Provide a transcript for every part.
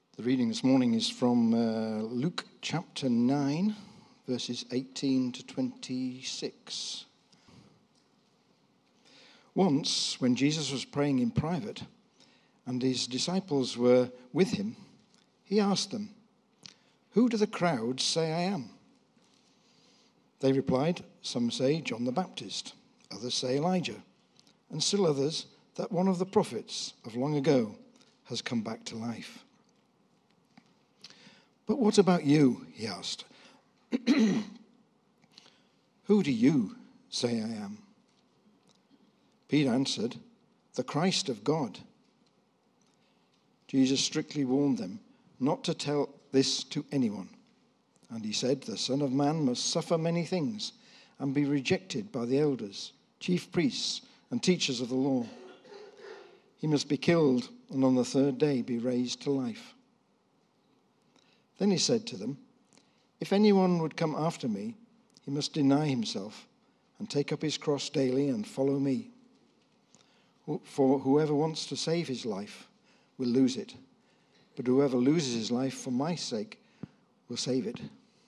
The reading this morning is from Luke chapter 9, verses 18 to 26. Once, when Jesus was praying in private, and his disciples were with him, he asked them, "Who do the crowds say I am?" They replied, "Some say John the Baptist, others say Elijah, and still others that one of the prophets of long ago has come back to life." "But what about you?" he asked. "Who do you say I am?" Peter answered, "The Christ of God." Jesus strictly warned them not to tell this to anyone. And he said, "The Son of Man must suffer many things and be rejected by the elders, chief priests, and teachers of the law. He must be killed and on the third day be raised to life." Then he said to them, "If anyone would come after me, he must deny himself and take up his cross daily and follow me. For whoever wants to save his life will lose it, but whoever loses his life for my sake will save it.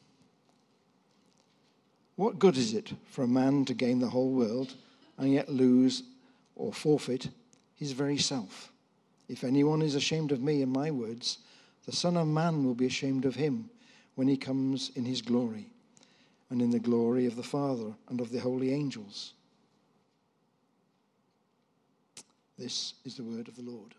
What good is it for a man to gain the whole world and yet lose or forfeit his very self? If anyone is ashamed of me and my words, the Son of Man will be ashamed of him when he comes in his glory and in the glory of the Father and of the holy angels." This is the word of the Lord.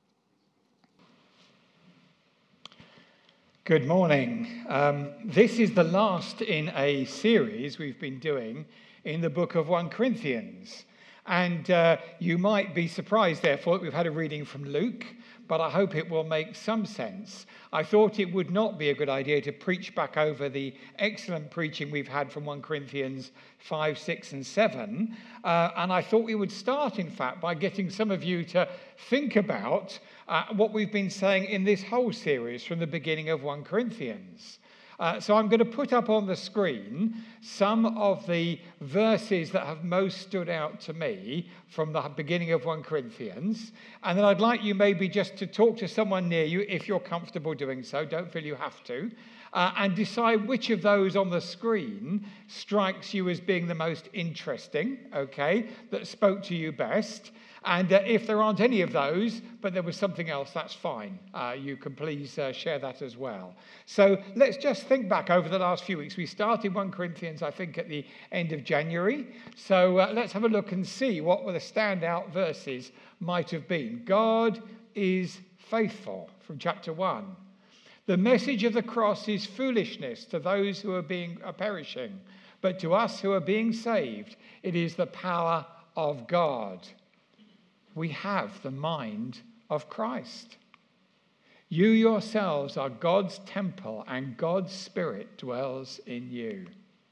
Good morning. This is the last in a series we've been doing in the book of 1 Corinthians. And you might be surprised, therefore, that we've had a reading from Luke, but I hope it will make some sense. I thought it would not be a good idea to preach back over the excellent preaching we've had from 1 Corinthians 5, 6, and 7. And I thought we would start, in fact, by getting some of you to think about what we've been saying in this whole series from the beginning of 1 Corinthians. So I'm going to put up on the screen some of the verses that have most stood out to me from the beginning of 1 Corinthians. And then I'd like you maybe just to talk to someone near you if you're comfortable doing so. Don't feel you have to. And decide which of those on the screen strikes you as being the most interesting, okay, that spoke to you best. And if there aren't any of those, but there was something else, that's fine. You can please share that as well. So let's just think back over the last few weeks. We started 1 Corinthians, I think, at the end of January. So let's have a look and see what were the standout verses might have been. God is faithful, from chapter 1. The message of the cross is foolishness to those who are perishing, but to us who are being saved, it is the power of God. We have the mind of Christ. You yourselves are God's temple, and God's Spirit dwells in you.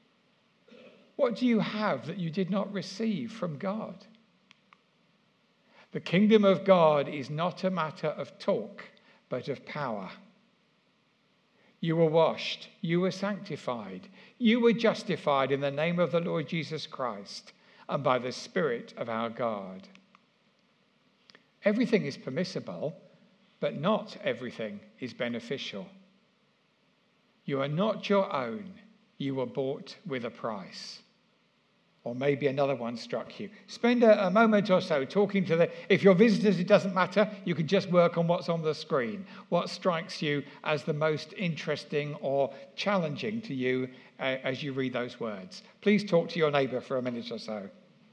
What do you have that you did not receive from God? The kingdom of God is not a matter of talk, but of power. You were washed, you were sanctified, you were justified in the name of the Lord Jesus Christ and by the Spirit of our God. Everything is permissible, but not everything is beneficial. You are not your own. You were bought with a price. Or maybe another one struck you. Spend a moment or so talking to if you're visitors, it doesn't matter. You can just work on what's on the screen. What strikes you as the most interesting or challenging to you as you read those words? Please talk to your neighbour for a minute or so.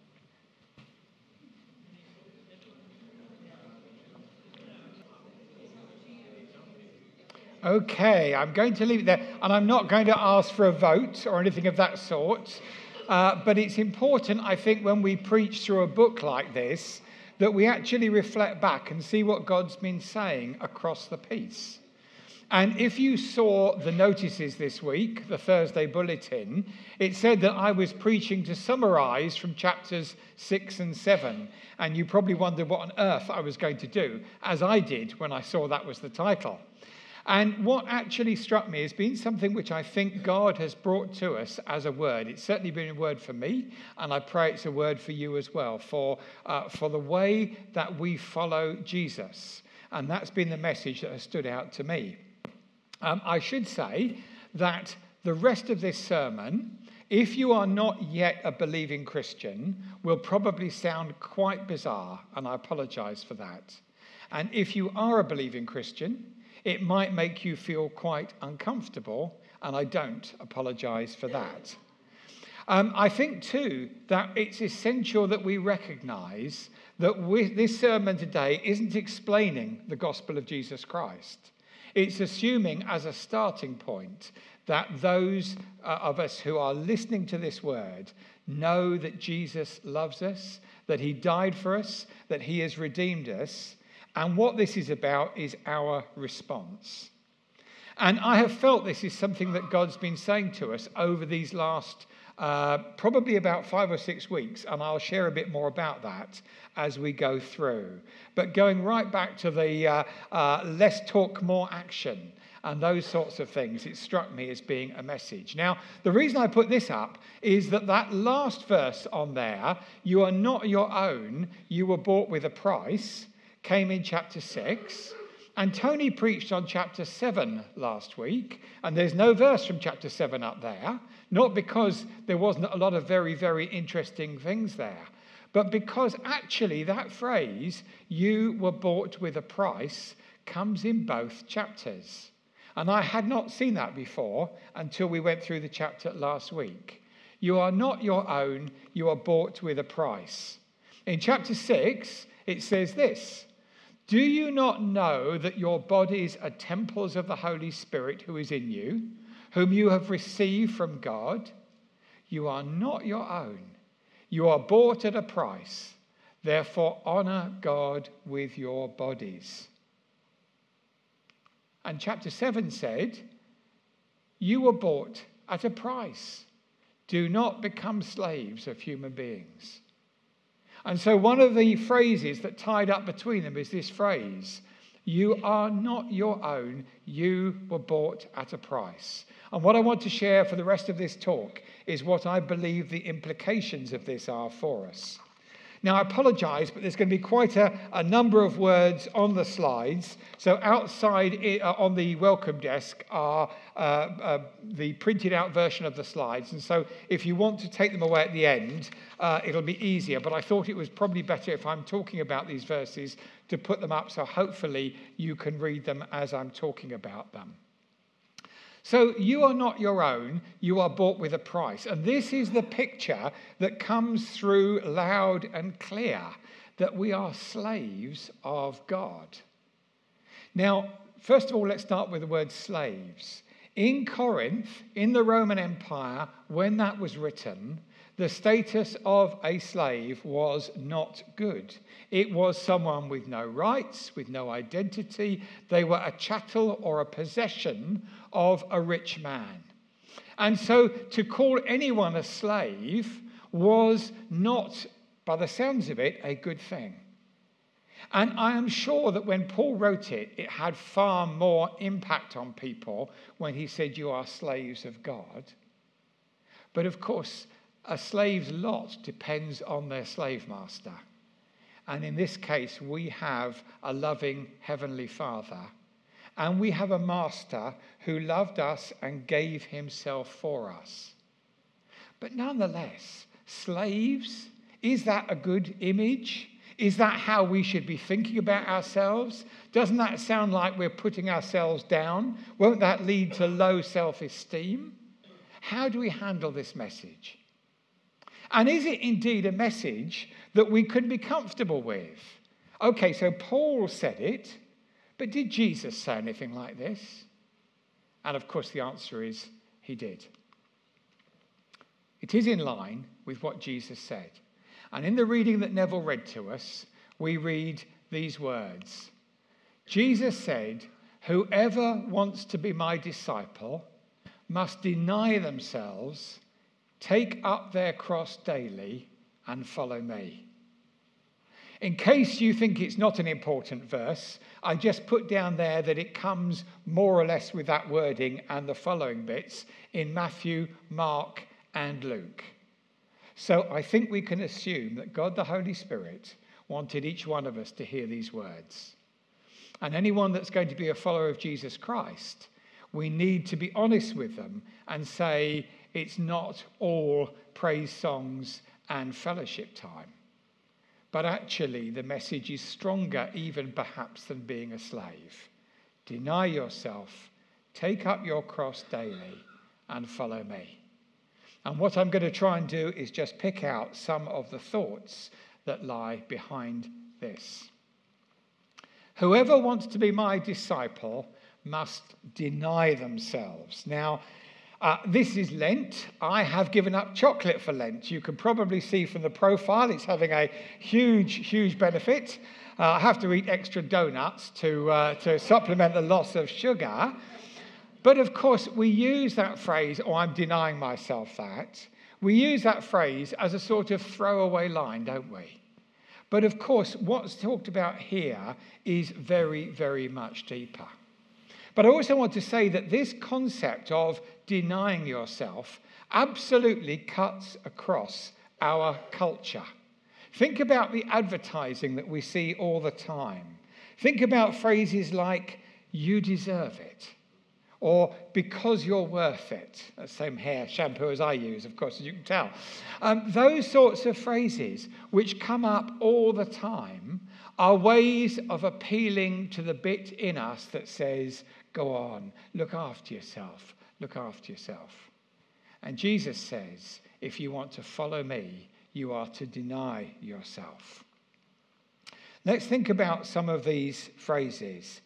Okay, I'm going to leave it there, and I'm not going to ask for a vote or anything of that sort, but it's important, I think, when we preach through a book like this, that we actually reflect back and see what God's been saying across the piece. And if you saw the notices this week, the Thursday bulletin, it said that I was preaching to summarize from chapters 6 and 7, and you probably wondered what on earth I was going to do, as I did when I saw that was the title. And what actually struck me has been something which I think God has brought to us as a word. It's certainly been a word for me, and I pray it's a word for you as well, for the way that we follow Jesus. And that's been the message that has stood out to me. I should say that the rest of this sermon, if you are not yet a believing Christian, will probably sound quite bizarre, and I apologize for that. And if you are a believing Christian, it might make you feel quite uncomfortable, and I don't apologize for that. I think, too, that it's essential that we recognize that this sermon today isn't explaining the gospel of Jesus Christ. It's assuming as a starting point that those of us who are listening to this word know that Jesus loves us, that he died for us, that he has redeemed us, and what this is about is our response. And I have felt this is something that God's been saying to us over these last probably about 5 or 6 weeks, and I'll share a bit more about that as we go through. But going right back to the less talk, more action, and those sorts of things, it struck me as being a message. Now, the reason I put this up is that last verse on there, you are not your own, you were bought with a price, came in chapter 6. And Tony preached on chapter 7 last week, and there's no verse from chapter 7 up there, not because there wasn't a lot of very, very interesting things there, but because actually that phrase, you were bought with a price, comes in both chapters. And I had not seen that before until we went through the chapter last week. You are not your own, you are bought with a price. In chapter 6, it says this: do you not know that your bodies are temples of the Holy Spirit who is in you, whom you have received from God? You are not your own. You are bought at a price. Therefore, honor God with your bodies. And chapter 7 said, you were bought at a price. Do not become slaves of human beings. And so one of the phrases that tied up between them is this phrase: you are not your own, you were bought at a price. And what I want to share for the rest of this talk is what I believe the implications of this are for us. Now, I apologize, but there's going to be quite a number of words on the slides. So outside on the welcome desk are the printed out version of the slides. And so if you want to take them away at the end, it'll be easier. But I thought it was probably better if I'm talking about these verses to put them up, so hopefully you can read them as I'm talking about them. So you are not your own, you are bought with a price. And this is the picture that comes through loud and clear, that we are slaves of God. Now, first of all, let's start with the word slaves. In Corinth, in the Roman Empire, when that was written, the status of a slave was not good. It was someone with no rights, with no identity. They were a chattel or a possession of a rich man. And so to call anyone a slave was not, by the sounds of it, a good thing. And I am sure that when Paul wrote it, it had far more impact on people when he said, you are slaves of God. But of course, a slave's lot depends on their slave master. And in this case, we have a loving Heavenly Father. And we have a master who loved us and gave himself for us. But nonetheless, slaves, is that a good image? Is that how we should be thinking about ourselves? Doesn't that sound like we're putting ourselves down? Won't that lead to low self-esteem? How do we handle this message? And is it indeed a message that we could be comfortable with? Okay, so Paul said it, but did Jesus say anything like this? And of course the answer is he did. It is in line with what Jesus said. And in the reading that Neville read to us, we read these words. Jesus said, whoever wants to be my disciple must deny themselves, take up their cross daily, and follow me. In case you think it's not an important verse, I just put down there that it comes more or less with that wording and the following bits in Matthew, Mark, and Luke. So I think we can assume that God the Holy Spirit wanted each one of us to hear these words. And anyone that's going to be a follower of Jesus Christ, we need to be honest with them and say it's not all praise songs and fellowship time. But actually, the message is stronger even perhaps than being a slave. Deny yourself, take up your cross daily, and follow me. And what I'm going to try and do is just pick out some of the thoughts that lie behind this. Whoever wants to be my disciple must deny themselves. Now, this is Lent. I have given up chocolate for Lent. You can probably see from the profile it's having a huge benefit. I have to eat extra donuts to supplement the loss of sugar. But of course, we use that phrase, "Oh, I'm denying myself that." We use that phrase as a sort of throwaway line, don't we? But of course, what's talked about here is very much deeper. But I also want to say that this concept of denying yourself absolutely cuts across our culture. Think about the advertising that we see all the time. Think about phrases like, "You deserve it," or "because you're worth it." That's the same hair shampoo as I use, of course, as you can tell. Those sorts of phrases which come up all the time are ways of appealing to the bit in us that says, "Go on, look after yourself, look after yourself." And Jesus says, if you want to follow me, you are to deny yourself. Let's think about some of these phrases.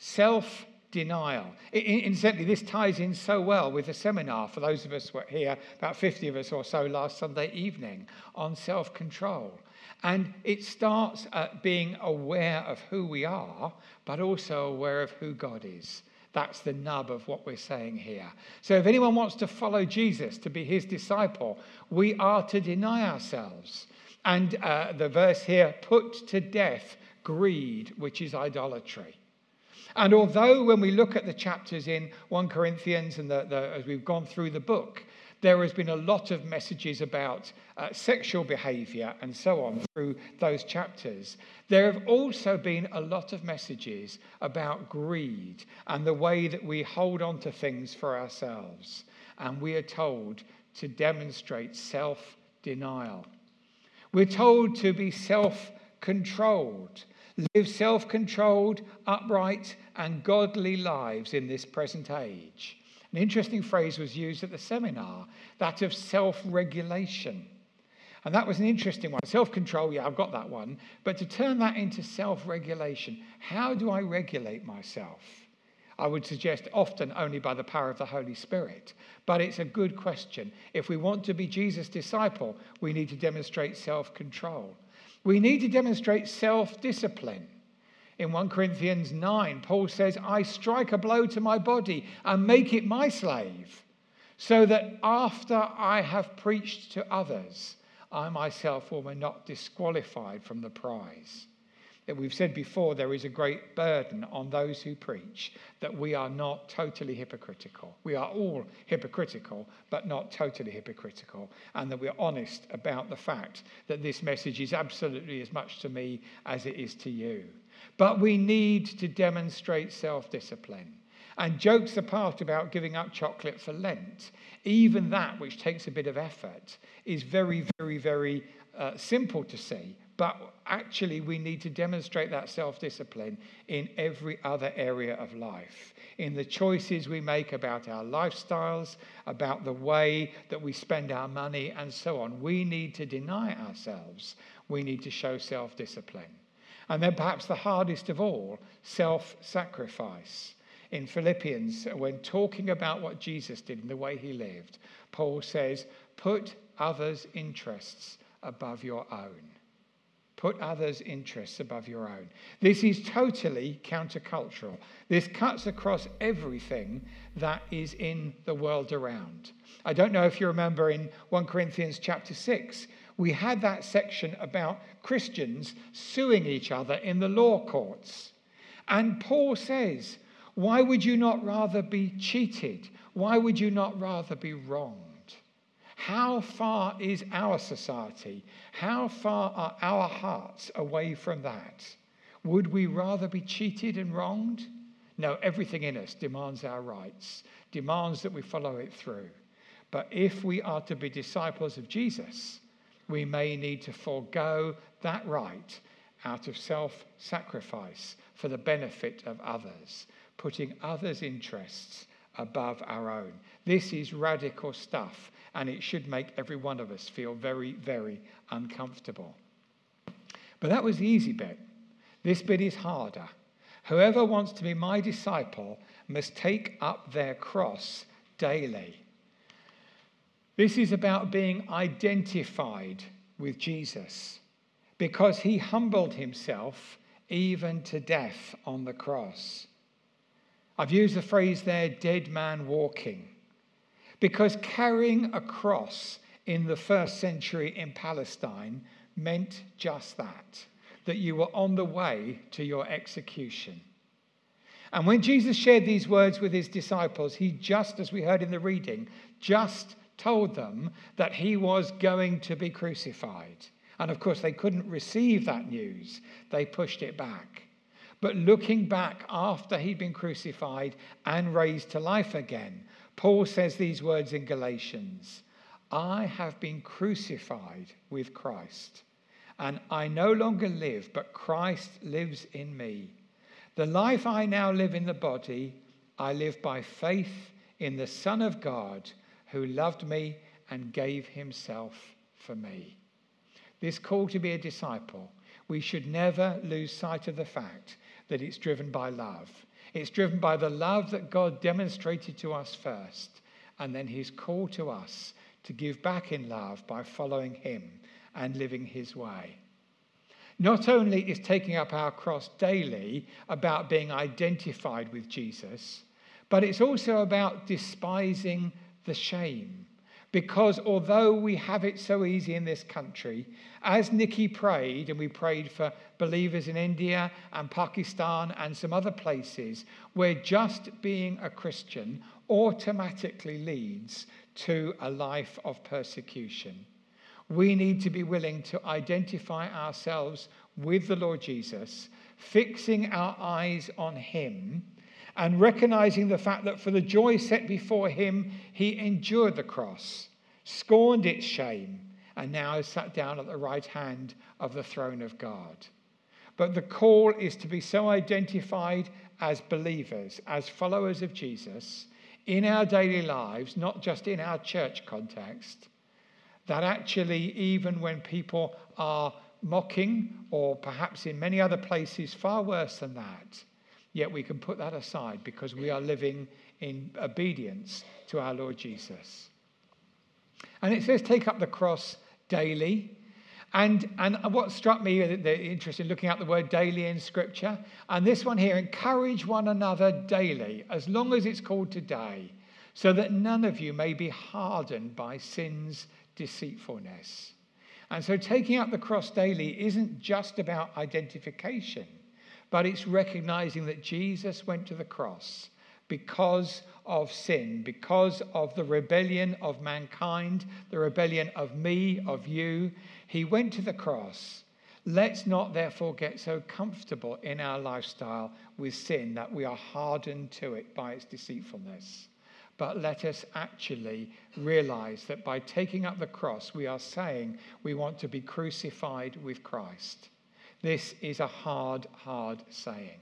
Self-denial. Incidentally, this ties in so well with the seminar, for those of us who were here, about 50 of us or so last Sunday evening, on self-control. And it starts at being aware of who we are, but also aware of who God is. That's the nub of what we're saying here. So if anyone wants to follow Jesus, to be his disciple, we are to deny ourselves. And the verse here, "Put to death greed, which is idolatry." And although when we look at the chapters in 1 Corinthians and as we've gone through the book, there has been a lot of messages about sexual behavior and so on through those chapters. There have also been a lot of messages about greed and the way that we hold on to things for ourselves. And we are told to demonstrate self-denial. We're told to be self-controlled, live self-controlled, upright, and godly lives in this present age. An interesting phrase was used at the seminar, that of self-regulation. And that was an interesting one. Self-control, yeah, I've got that one. But to turn that into self-regulation, how do I regulate myself? I would suggest often only by the power of the Holy Spirit. But it's a good question. If we want to be Jesus' disciple, we need to demonstrate self-control. We need to demonstrate self-discipline. In 1 Corinthians 9, Paul says, "I strike a blow to my body and make it my slave, so that after I have preached to others, I myself will be not disqualified from the prize." That we've said before, there is a great burden on those who preach that we are not totally hypocritical. We are all hypocritical, but not totally hypocritical. And that we're honest about the fact that this message is absolutely as much to me as it is to you. But we need to demonstrate self-discipline. And jokes apart about giving up chocolate for Lent, even that, which takes a bit of effort, is very simple to see. But actually, we need to demonstrate that self-discipline in every other area of life. In the choices we make about our lifestyles, about the way that we spend our money, and so on. We need to deny ourselves. We need to show self-discipline. And then perhaps the hardest of all, self-sacrifice. In Philippians, when talking about what Jesus did and the way he lived, Paul says, "Put others' interests above your own." Put others' interests above your own. This is totally countercultural. This cuts across everything that is in the world around. I don't know if you remember in 1 Corinthians chapter 6, we had that section about Christians suing each other in the law courts. And Paul says, why would you not rather be cheated? Why would you not rather be wronged? How far is our society? How far are our hearts away from that? Would we rather be cheated and wronged? No, everything in us demands our rights, demands that we follow it through. But if we are to be disciples of Jesus, we may need to forego that right out of self-sacrifice for the benefit of others, putting others' interests above our own. This is radical stuff, and it should make every one of us feel very, very uncomfortable. But that was the easy bit. This bit is harder. Whoever wants to be my disciple must take up their cross daily. This is about being identified with Jesus because he humbled himself even to death on the cross. I've used the phrase there, dead man walking, because carrying a cross in the first century in Palestine meant just that you were on the way to your execution. And when Jesus shared these words with his disciples, he just, as we heard in the reading, just told them that he was going to be crucified. And of course, they couldn't receive that news. They pushed it back. But looking back after he'd been crucified and raised to life again, Paul says these words in Galatians, I have been crucified with Christ, and I no longer live, but Christ lives in me. The life I now live in the body, I live by faith in the Son of God, who loved me and gave himself for me. This call to be a disciple, we should never lose sight of the fact that it's driven by love. It's driven by the love that God demonstrated to us first, and then his call to us to give back in love by following him and living his way. Not only is taking up our cross daily about being identified with Jesus, but it's also about despising the shame. Because although we have it so easy in this country, as Nikki prayed, and we prayed for believers in India and Pakistan and some other places, where just being a Christian automatically leads to a life of persecution. We need to be willing to identify ourselves with the Lord Jesus, fixing our eyes on him, and recognizing the fact that for the joy set before him, he endured the cross, scorned its shame, and now is sat down at the right hand of the throne of God. But the call is to be so identified as believers, as followers of Jesus, in our daily lives, not just in our church context, that actually even when people are mocking, or perhaps in many other places far worse than that, yet we can put that aside because we are living in obedience to our Lord Jesus. And it says take up the cross daily. And what struck me, the interest in looking at the word daily in Scripture, and this one here, encourage one another daily, as long as it's called today, so that none of you may be hardened by sin's deceitfulness. And so taking up the cross daily isn't just about identification, but it's recognizing that Jesus went to the cross because of sin, because of the rebellion of mankind, the rebellion of me, of you. He went to the cross. Let's not therefore get so comfortable in our lifestyle with sin that we are hardened to it by its deceitfulness. But let us actually realize that by taking up the cross, we are saying we want to be crucified with Christ. This is a hard, hard saying.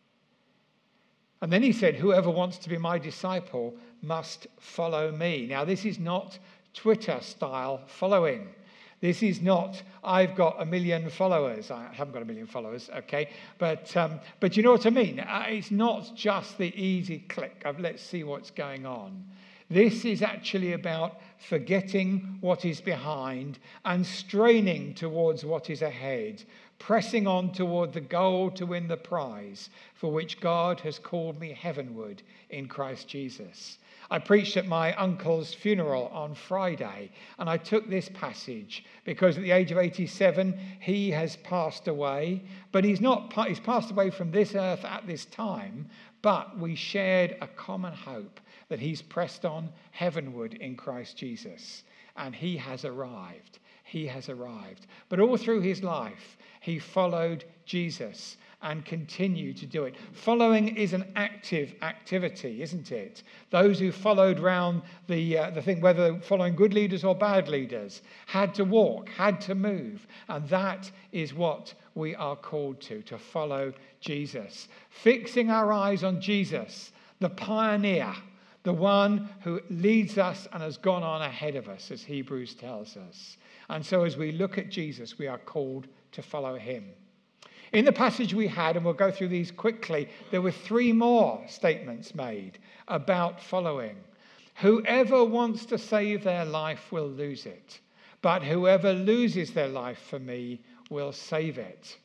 And then he said, whoever wants to be my disciple must follow me. Now, this is not Twitter style following. This is not, I've got 1 million followers. I haven't got 1 million followers, okay? But you know what I mean? It's not just the easy click of let's see what's going on. This is actually about forgetting what is behind and straining towards what is ahead, pressing on toward the goal to win the prize for which God has called me heavenward in Christ Jesus. I preached at my uncle's funeral on Friday, and I took this passage because at the age of 87, he has passed away, but he's passed away from this earth at this time, but we shared a common hope that he's pressed on heavenward in Christ Jesus, and he has arrived. He has arrived. But all through his life, he followed Jesus. and continue to do it. Following is an active activity, isn't it? Those who followed round the thing, whether following good leaders or bad leaders, had to walk, had to move. And that is what we are called to follow Jesus. Fixing our eyes on Jesus, the pioneer, the one who leads us and has gone on ahead of us, as Hebrews tells us. And so as we look at Jesus, we are called to follow him. In the passage we had, and we'll go through these quickly, there were 3 more statements made about following. Whoever wants to save their life will lose it, but whoever loses their life for me will save it.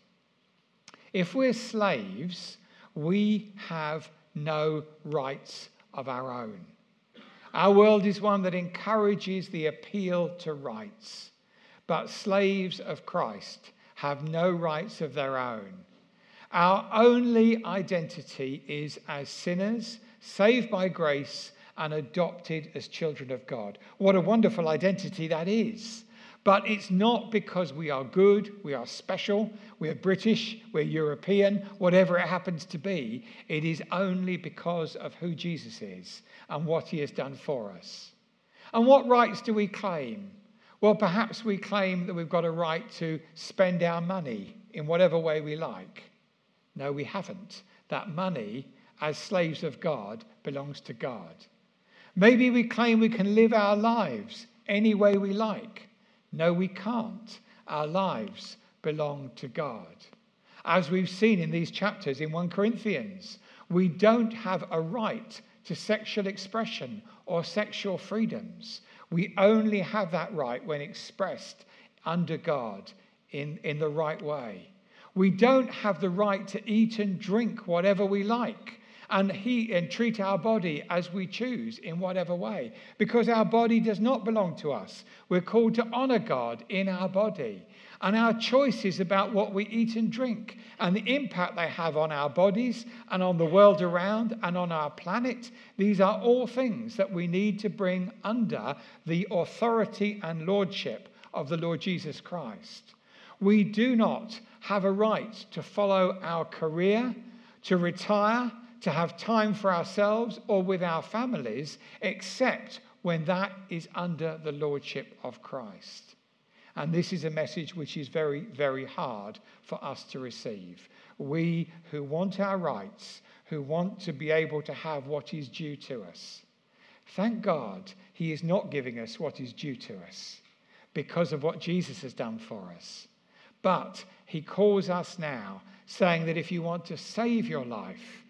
If we're slaves, we have no rights of our own. Our world is one that encourages the appeal to rights, but slaves of Christ have no rights of their own. Our only identity is as sinners, saved by grace and adopted as children of God. What a wonderful identity that is. But it's not because we are good, we are special, we're British, we're European, whatever it happens to be. It is only because of who Jesus is and what he has done for us. And what rights do we claim? Well, perhaps we claim that we've got a right to spend our money in whatever way we like. No, we haven't. That money, as slaves of God, belongs to God. Maybe we claim we can live our lives any way we like. No, we can't. Our lives belong to God. As we've seen in these chapters in 1 Corinthians, we don't have a right to sexual expression or sexual freedoms. We only have that right when expressed under God in the right way. We don't have the right to eat and drink whatever we like and treat our body as we choose in whatever way, because our body does not belong to us. We're called to honor God in our body. And our choices about what we eat and drink and the impact they have on our bodies and on the world around and on our planet, these are all things that we need to bring under the authority and lordship of the Lord Jesus Christ. We do not have a right to follow our career, to retire, to have time for ourselves or with our families, except when that is under the lordship of Christ. And this is a message which is very, very hard for us to receive. We who want our rights, who want to be able to have what is due to us. Thank God he is not giving us what is due to us because of what Jesus has done for us. But he calls us now, saying that if you want to save your life,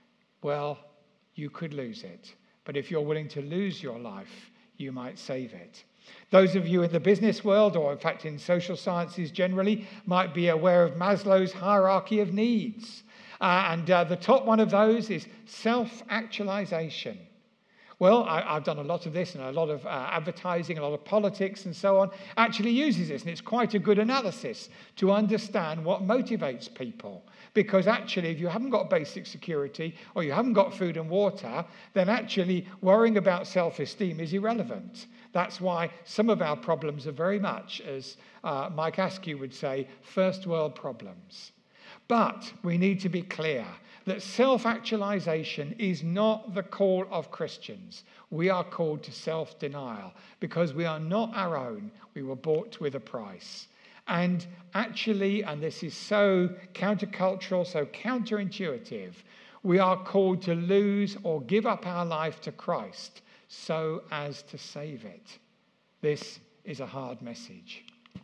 well, you could lose it. But if you're willing to lose your life, you might save it. Those of you in the business world, or in fact in social sciences generally, might be aware of Maslow's hierarchy of needs. And the top one of those is self-actualization. Well, I've done a lot of this, and a lot of advertising, a lot of politics and so on actually uses this. And it's quite a good analysis to understand what motivates people. Because actually, if you haven't got basic security or you haven't got food and water, then actually worrying about self-esteem is irrelevant. That's why some of our problems are very much, as Mike Askew would say, first world problems. But we need to be clear that self-actualization is not the call of Christians. We are called to self-denial because we are not our own. We were bought with a price. And actually, and this is so countercultural, so counterintuitive, we are called to lose or give up our life to Christ so as to save it. This is a hard message.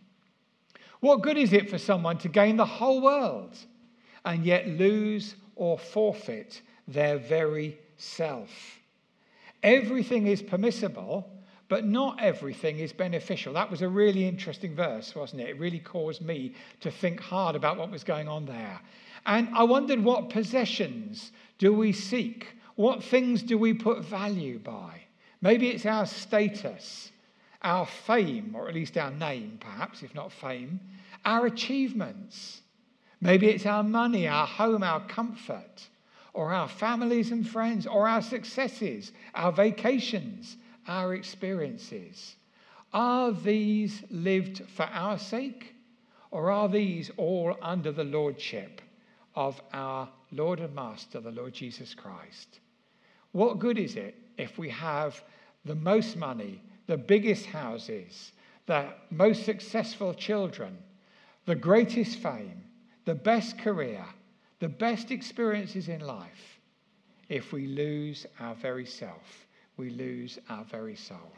What good is it for someone to gain the whole world and yet lose or forfeit their very self? Everything is permissible, but not everything is beneficial. That was a really interesting verse, wasn't it? It really caused me to think hard about what was going on there. And I wondered, what possessions do we seek? What things do we put value by? Maybe it's our status, our fame, or at least our name, perhaps, if not fame, our achievements. Maybe it's our money, our home, our comfort, or our families and friends, or our successes, our vacations, our experiences. Are these lived for our sake, or are these all under the lordship of our Lord and Master, the Lord Jesus Christ. What good is it if we have the most money, the biggest houses, the most successful children, the greatest fame, the best career, the best experiences in life, if we lose our very self, we lose our very soul?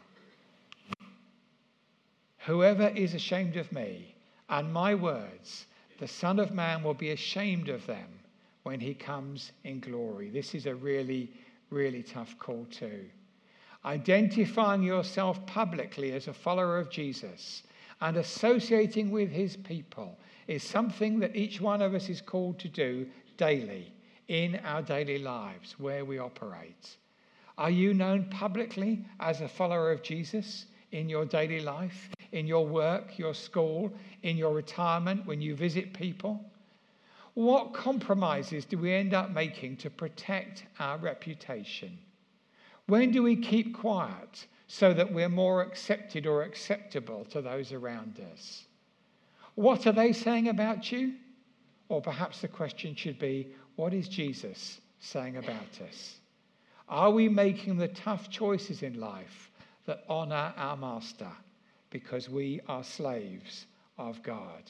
Whoever is ashamed of me and my words, the Son of Man will be ashamed of them when he comes in glory. This is a really, really tough call too. Identifying yourself publicly as a follower of Jesus and associating with his people is something that each one of us is called to do daily in our daily lives where we operate. Are you known publicly as a follower of Jesus in your daily life, in your work, your school, in your retirement, when you visit people? What compromises do we end up making to protect our reputation? When do we keep quiet so that we're more accepted or acceptable to those around us? What are they saying about you? Or perhaps the question should be, what is Jesus saying about us? Are we making the tough choices in life that honor our Master because we are slaves of God?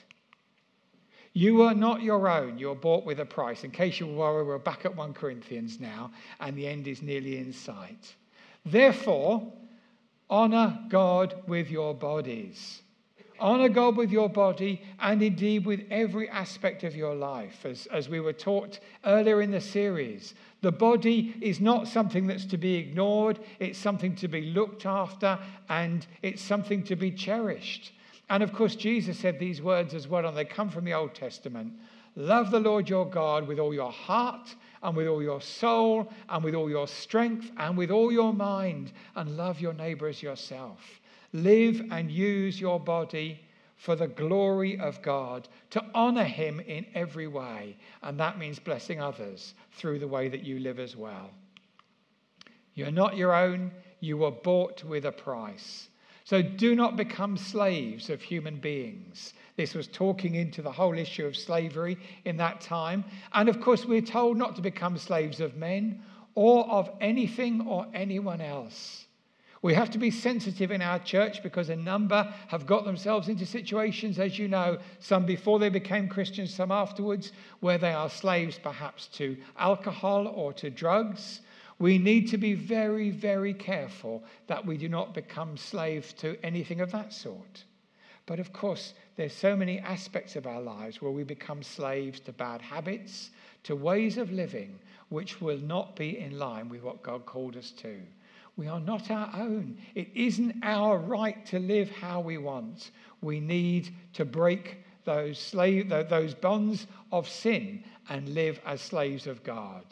You are not your own. You're bought with a price. In case you worry, we're back at 1 Corinthians now, and the end is nearly in sight. Therefore, honor God with your bodies. Honor God with your body and indeed with every aspect of your life. As we were taught earlier in the series, the body is not something that's to be ignored. It's something to be looked after, and it's something to be cherished. And of course, Jesus said these words as well, and they come from the Old Testament. Love the Lord your God with all your heart and with all your soul and with all your strength and with all your mind, and love your neighbor as yourself. Live and use your body for the glory of God, to honor him in every way. And that means blessing others through the way that you live as well. You're not your own. You were bought with a price. So do not become slaves of human beings. This was talking into the whole issue of slavery in that time. And of course, we're told not to become slaves of men or of anything or anyone else. We have to be sensitive in our church because a number have got themselves into situations, as you know, some before they became Christians, some afterwards, where they are slaves perhaps to alcohol or to drugs. We need to be very, very careful that we do not become slaves to anything of that sort. But of course, there's so many aspects of our lives where we become slaves to bad habits, to ways of living which will not be in line with what God called us to. We are not our own. It isn't our right to live how we want. We need to break those bonds of sin and live as slaves of God.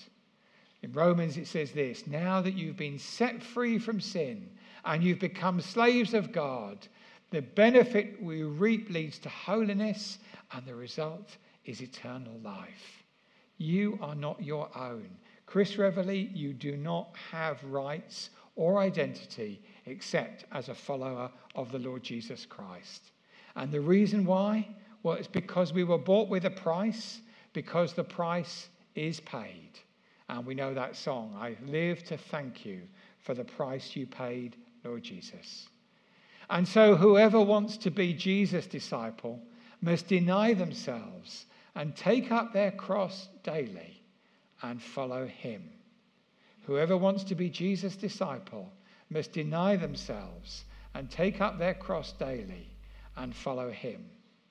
In Romans it says this, now that you've been set free from sin and you've become slaves of God, the benefit we reap leads to holiness, and the result is eternal life. You are not your own. Chris Reveley, you do not have rights or identity except as a follower of the Lord Jesus Christ. And the reason why? Well, it's because we were bought with a price, because the price is paid. And we know that song, I live to thank you for the price you paid, Lord Jesus. And so whoever wants to be Jesus' disciple must deny themselves and take up their cross daily and follow him. Whoever wants to be Jesus' disciple must deny themselves and take up their cross daily and follow him.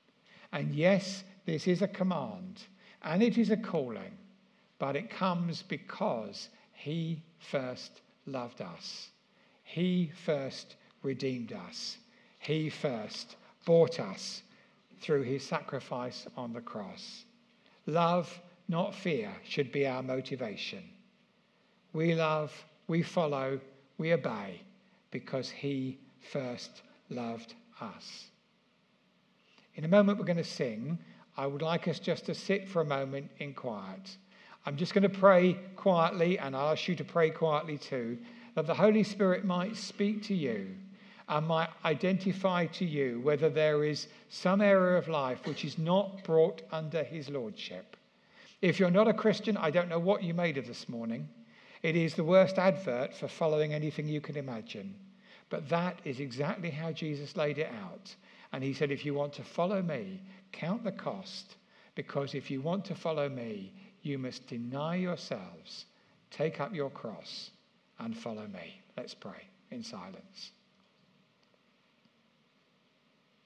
And yes, this is a command and it is a calling, but it comes because he first loved us. He first redeemed us. He first bought us through his sacrifice on the cross. Love, not fear, should be our motivation. We love, we follow, we obey because he first loved us. In a moment we're going to sing. I would like us just to sit for a moment in quiet. I'm just going to pray quietly, and I'll ask you to pray quietly too, that the Holy Spirit might speak to you and might identify to you whether there is some area of life which is not brought under his lordship. If you're not a Christian, I don't know what you made of this morning. It is the worst advert for following anything you can imagine. But that is exactly how Jesus laid it out. And he said, if you want to follow me, count the cost, because if you want to follow me, you must deny yourselves, take up your cross, and follow me. Let's pray in silence.